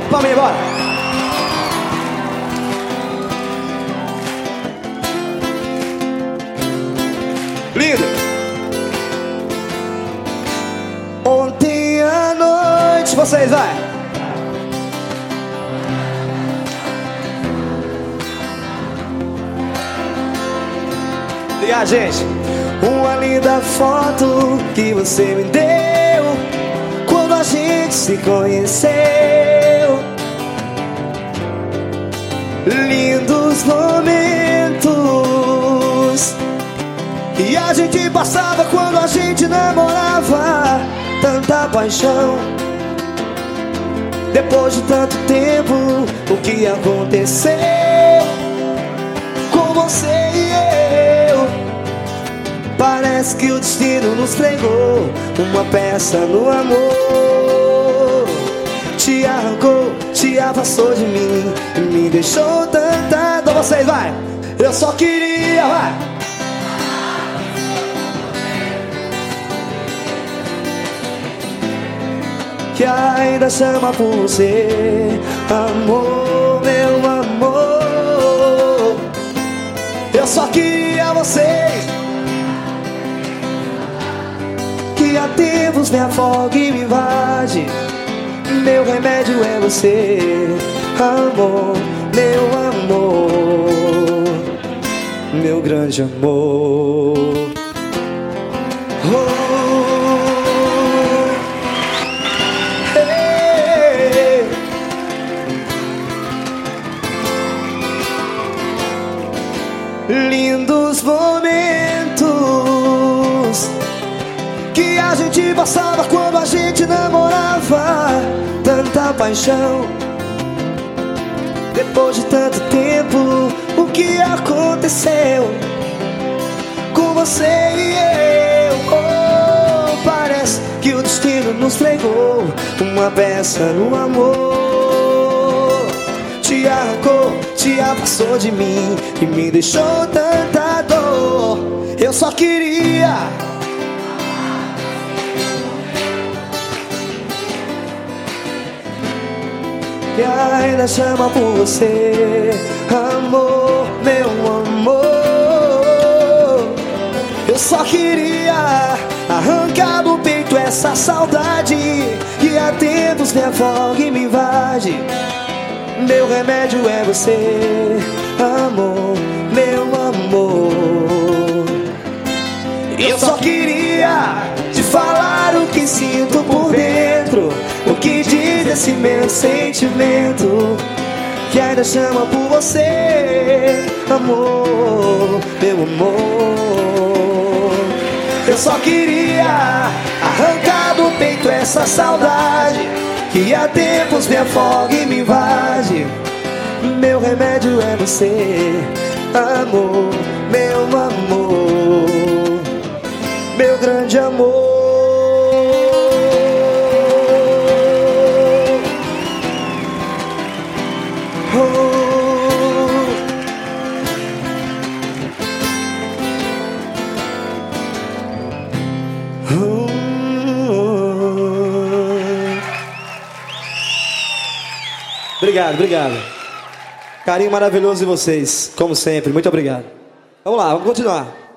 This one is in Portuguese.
Bota pra mim, bora. Lindo. Ontem à noite, vocês, vai. Obrigado, gente. Uma linda foto que você me deu quando a gente se conheceu. Lindos momentos que a gente passava quando a gente namorava. Tanta paixão. Depois de tanto tempo, o que aconteceu com você e eu? Parece que o destino nos pregou uma peça no amor. Te arrancou, te afastou de mim e me deixou tanta dor. Vocês, vai! Eu só queria, vai! Que ainda chama por você, amor, meu amor. Eu só queria você, que há tempos me afoga e me invade. Meu remédio é você, amor, meu amor, meu grande amor. Lindos momentos que a gente passava quando a gente namorava. Tanta paixão. Depois de tanto tempo, o que aconteceu com você e eu? Oh, parece que o destino nos pregou uma peça no amor. Te arrancou, te afastou de mim e me deixou tanta dor. Eu só queria que ainda chama por você, amor, meu amor. Eu só queria arrancar do peito essa saudade que há tempos me afoga e me invade. Meu remédio é você, amor, meu amor. Eu só queria te falar o que sinto por dentro, o que diz esse meu sentimento que ainda chama por você, amor, meu amor. Eu só queria arrancar do peito essa saudade que há tempos me afoga e me invade. Meu remédio é você, amor, meu amor, meu grande amor. Obrigado, obrigado. Carinho maravilhoso de vocês, como sempre. Muito obrigado. Vamos lá, vamos continuar.